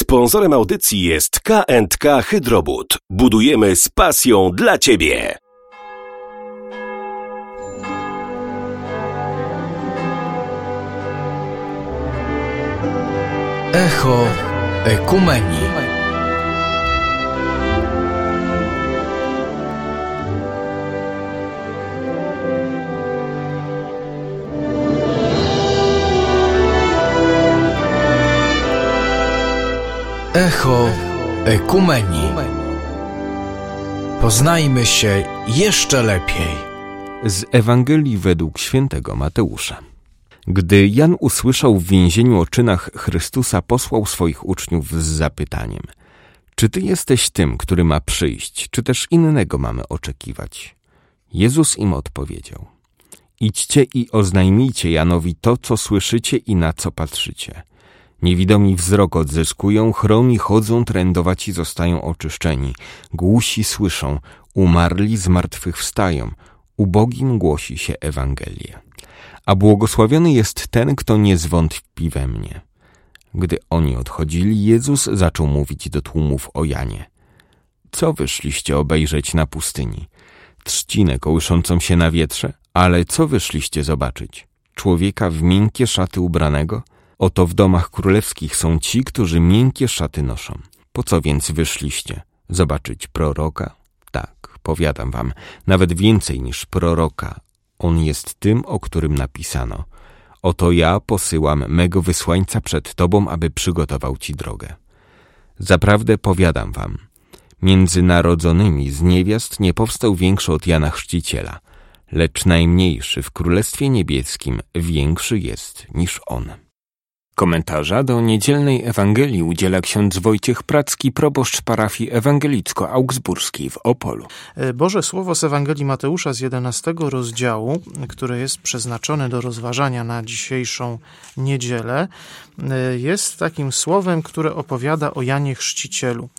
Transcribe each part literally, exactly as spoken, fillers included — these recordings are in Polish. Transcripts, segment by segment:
Sponsorem audycji jest K and K Hydrobud. Budujemy z pasją dla Ciebie. Echo Ekumenii. Echo Ekumenii. Poznajmy się jeszcze lepiej. Z Ewangelii według świętego Mateusza. Gdy Jan usłyszał w więzieniu o czynach Chrystusa, posłał swoich uczniów z zapytaniem: czy ty jesteś tym, który ma przyjść, czy też innego mamy oczekiwać? Jezus im odpowiedział: idźcie i oznajmijcie Janowi to, co słyszycie i na co patrzycie. Niewidomi wzrok odzyskują, chroni chodzą, trędowaci zostają oczyszczeni, głusi słyszą, umarli z martwych wstają, ubogim głosi się Ewangelia. A błogosławiony jest ten, kto nie zwątpi we mnie. Gdy oni odchodzili, Jezus zaczął mówić do tłumów o Janie. Co wyszliście obejrzeć na pustyni? Trzcinę kołyszącą się na wietrze? Ale co wyszliście zobaczyć? Człowieka w miękkie szaty ubranego? Oto w domach królewskich są ci, którzy miękkie szaty noszą. Po co więc wyszliście? Zobaczyć proroka? Tak, powiadam wam, nawet więcej niż proroka. On jest tym, o którym napisano: oto ja posyłam mego wysłańca przed tobą, aby przygotował ci drogę. Zaprawdę powiadam wam, między narodzonymi z niewiast nie powstał większy od Jana Chrzciciela, lecz najmniejszy w Królestwie Niebieskim większy jest niż on. Komentarza do niedzielnej Ewangelii udziela ksiądz Wojciech Pracki, proboszcz parafii ewangelicko-augsburskiej w Opolu. Boże Słowo z Ewangelii Mateusza z jedenastego rozdziału, które jest przeznaczone do rozważania na dzisiejszą niedzielę, jest takim słowem, które opowiada o Janie Chrzcicielu.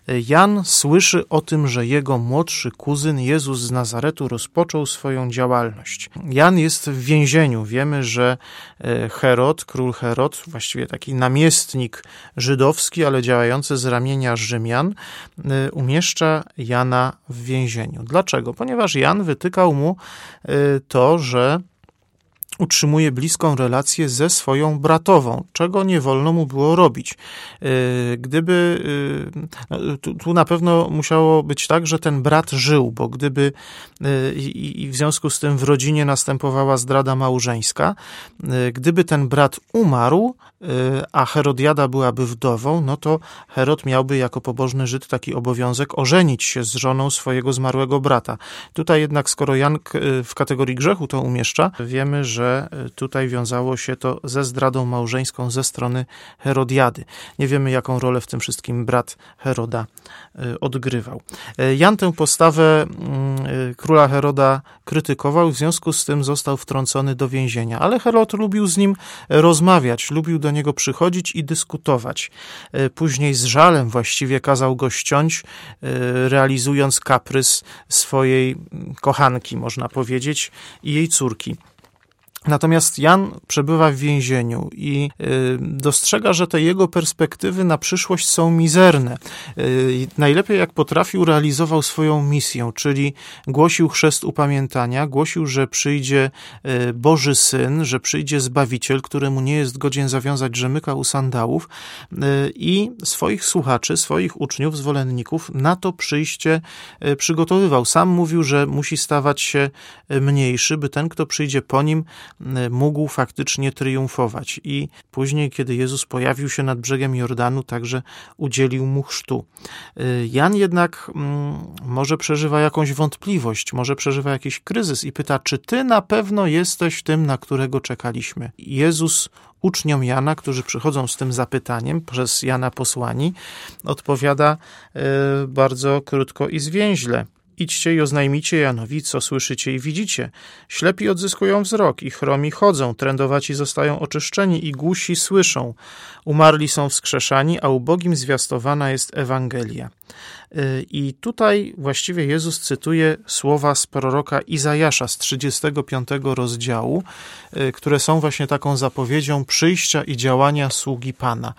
Jan słyszy o tym, że jego młodszy kuzyn Jezus z Nazaretu rozpoczął swoją działalność. Jan jest w więzieniu. Wiemy, że Herod, król Herod, właściwie taki namiestnik żydowski, ale działający z ramienia Rzymian, umieszcza Jana w więzieniu. Dlaczego? Ponieważ Jan wytykał mu to, że utrzymuje bliską relację ze swoją bratową, czego nie wolno mu było robić. Gdyby, tu, tu na pewno musiało być tak, że ten brat żył, bo gdyby i, i w związku z tym w rodzinie następowała zdrada małżeńska, gdyby ten brat umarł, a Herodiada byłaby wdową, no to Herod miałby jako pobożny Żyd taki obowiązek ożenić się z żoną swojego zmarłego brata. Tutaj jednak, skoro Jan w kategorii grzechu to umieszcza, wiemy, że tutaj wiązało się to ze zdradą małżeńską ze strony Herodiady. Nie wiemy, jaką rolę w tym wszystkim brat Heroda odgrywał. Jan tę postawę króla Heroda krytykował, w związku z tym został wtrącony do więzienia. Ale Herod lubił z nim rozmawiać, lubił do niego przychodzić i dyskutować. Później z żalem właściwie kazał go ściąć, realizując kaprys swojej kochanki, można powiedzieć, i jej córki. Natomiast Jan przebywa w więzieniu i dostrzega, że te jego perspektywy na przyszłość są mizerne. Najlepiej jak potrafił, realizował swoją misję, czyli głosił chrzest upamiętania, głosił, że przyjdzie Boży Syn, że przyjdzie Zbawiciel, któremu nie jest godzien zawiązać rzemyka u sandałów, i swoich słuchaczy, swoich uczniów, zwolenników na to przyjście przygotowywał. Sam mówił, że musi stawać się mniejszy, by ten, kto przyjdzie po nim, mógł faktycznie triumfować. I później, kiedy Jezus pojawił się nad brzegiem Jordanu, także udzielił mu chrztu. Jan jednak może przeżywa jakąś wątpliwość, może przeżywa jakiś kryzys i pyta, czy ty na pewno jesteś tym, na którego czekaliśmy? Jezus uczniom Jana, którzy przychodzą z tym zapytaniem, przez Jana posłani, odpowiada bardzo krótko i zwięźle. Idźcie i oznajmijcie Janowi, co słyszycie i widzicie. Ślepi odzyskują wzrok i chromi chodzą, trędowaci zostają oczyszczeni i głusi słyszą. Umarli są wskrzeszani, a ubogim zwiastowana jest Ewangelia. I tutaj właściwie Jezus cytuje słowa z proroka Izajasza z trzydziestego piątego rozdziału, które są właśnie taką zapowiedzią przyjścia i działania sługi Pana.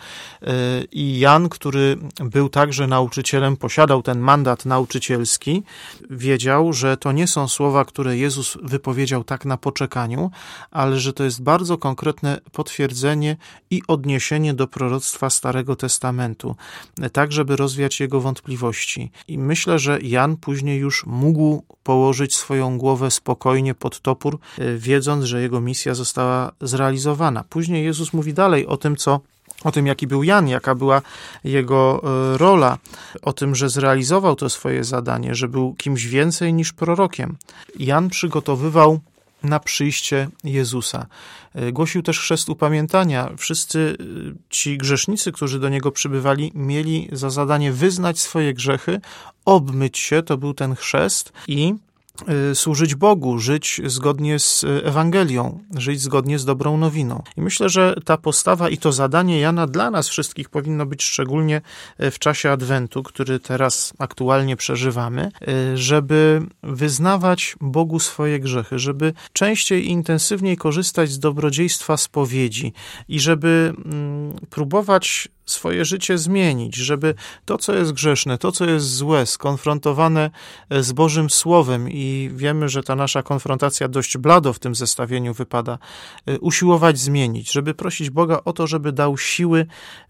I Jan, który był także nauczycielem, posiadał ten mandat nauczycielski, wiedział, że to nie są słowa, które Jezus wypowiedział tak na poczekaniu, ale że to jest bardzo konkretne potwierdzenie i odniesienie do proroctwa Starego Testamentu, tak żeby rozwiać jego wątpliwości. I myślę, że Jan później już mógł położyć swoją głowę spokojnie pod topór, wiedząc, że jego misja została zrealizowana. Później Jezus mówi dalej o tym, co o tym, jaki był Jan, jaka była jego rola, o tym, że zrealizował to swoje zadanie, że był kimś więcej niż prorokiem. Jan przygotowywał na przyjście Jezusa. Głosił też chrzest upamiętania. Wszyscy ci grzesznicy, którzy do niego przybywali, mieli za zadanie wyznać swoje grzechy, obmyć się, to był ten chrzest, i służyć Bogu, żyć zgodnie z Ewangelią, żyć zgodnie z dobrą nowiną. I myślę, że ta postawa i to zadanie Jana dla nas wszystkich powinno być szczególnie w czasie Adwentu, który teraz aktualnie przeżywamy, żeby wyznawać Bogu swoje grzechy, żeby częściej i intensywniej korzystać z dobrodziejstwa spowiedzi i żeby próbować swoje życie zmienić, żeby to, co jest grzeszne, to, co jest złe, skonfrontowane z Bożym Słowem, i wiemy, że ta nasza konfrontacja dość blado w tym zestawieniu wypada, usiłować zmienić, żeby prosić Boga o to, żeby dał siły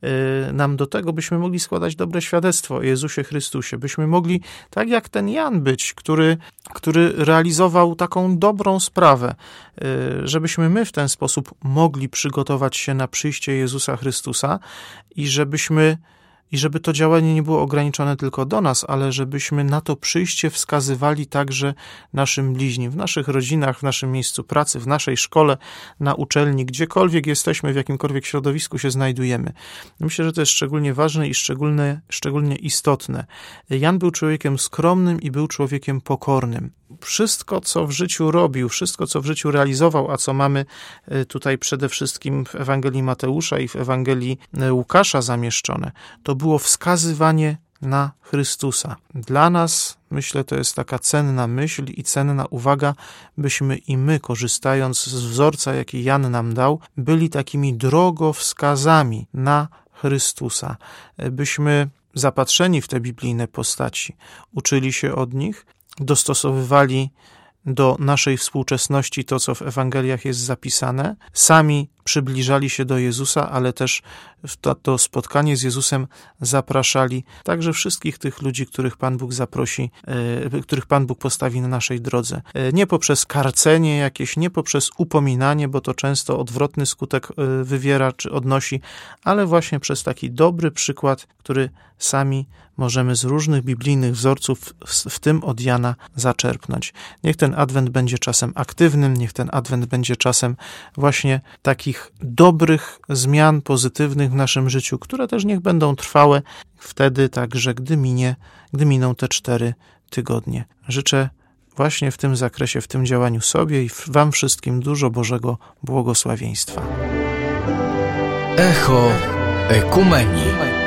nam do tego, byśmy mogli składać dobre świadectwo o Jezusie Chrystusie, byśmy mogli, tak jak ten Jan być, który, który realizował taką dobrą sprawę, żebyśmy my w ten sposób mogli przygotować się na przyjście Jezusa Chrystusa i żebyśmy, i żeby to działanie nie było ograniczone tylko do nas, ale żebyśmy na to przyjście wskazywali także naszym bliźnim, w naszych rodzinach, w naszym miejscu pracy, w naszej szkole, na uczelni, gdziekolwiek jesteśmy, w jakimkolwiek środowisku się znajdujemy. Myślę, że to jest szczególnie ważne i szczególnie, szczególnie istotne. Jan był człowiekiem skromnym i był człowiekiem pokornym. Wszystko, co w życiu robił, wszystko, co w życiu realizował, a co mamy tutaj przede wszystkim w Ewangelii Mateusza i w Ewangelii Łukasza zamieszczone, to było wskazywanie na Chrystusa. Dla nas, myślę, to jest taka cenna myśl i cenna uwaga, byśmy i my, korzystając z wzorca, jaki Jan nam dał, byli takimi drogowskazami na Chrystusa. Byśmy zapatrzeni w te biblijne postaci, uczyli się od nich, dostosowywali do naszej współczesności to, co w Ewangeliach jest zapisane, sami przybliżali się do Jezusa, ale też w to, to spotkanie z Jezusem zapraszali także wszystkich tych ludzi, których Pan Bóg zaprosi, e, których Pan Bóg postawi na naszej drodze. E, nie poprzez karcenie jakieś, nie poprzez upominanie, bo to często odwrotny skutek e, wywiera czy odnosi, ale właśnie przez taki dobry przykład, który sami możemy z różnych biblijnych wzorców, w, w tym od Jana, zaczerpnąć. Niech ten Adwent będzie czasem aktywnym, niech ten Adwent będzie czasem właśnie takich dobrych zmian pozytywnych w naszym życiu, które też niech będą trwałe wtedy także, gdy minie, gdy miną te cztery tygodnie. Życzę właśnie w tym zakresie, w tym działaniu sobie i wam wszystkim dużo Bożego błogosławieństwa. Echo Ekumenii.